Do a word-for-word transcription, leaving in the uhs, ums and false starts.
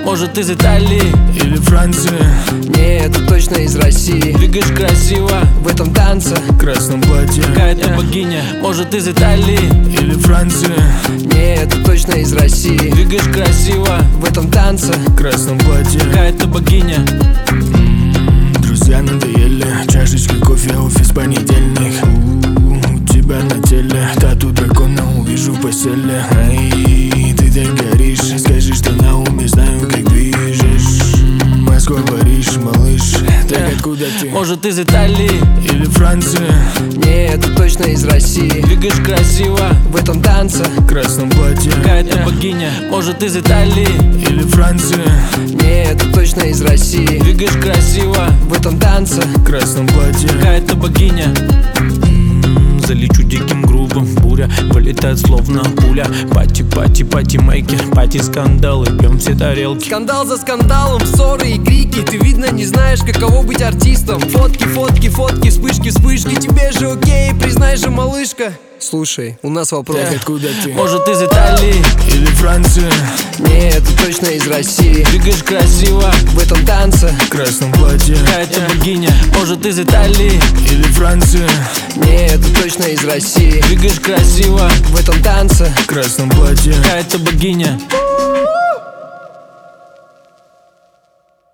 может из Италии или Франции. Не, это точно из России. Двигаешь красиво в этом танце, в красном платье. Какая-то богиня, может из Италии или Франции. Не, это точно из России. Двигаешь красиво в этом танце, в красном платье. Какая-то богиня. М-м, друзья надоели, чашечки кофе, офис понедельник. У тебя на теле тату дракона увижу в постели. Ай, ты так горишь, скажи, что на уме, знаю, как движешь. Москва, Париж, малыш, так откуда ты? Может из Италии или Франции. Не, это точно из России. Двигаешь красиво в этом танце, в красном платье. Какая-то богиня, может из Италии или Франции. Не, это точно из России. Двигаешь красиво в этом танце, в красном платье. Какая-то богиня. Залечу диким грубым, буря вылетает словно пуля. Пати, пати, пати, мейкер, пати, скандалы, пьем все тарелки. Скандал за скандалом, ссоры и крики. Ты, видно, не знаешь, каково быть артистом. Фотки, фотки, фотки, вспышки, вспышки. Тебе же окей, признай же, малышка. Слушай, у нас вопрос. Так откуда ты? Может из Италии или Франции. Не, это точно из России. Двигаешь красиво в этом танце, в красном платье. Какая-то богиня, может из Италии или Франции. Не, это точно из России. Двигаешь красиво в этом танце, в красном платье. Какая-то богиня.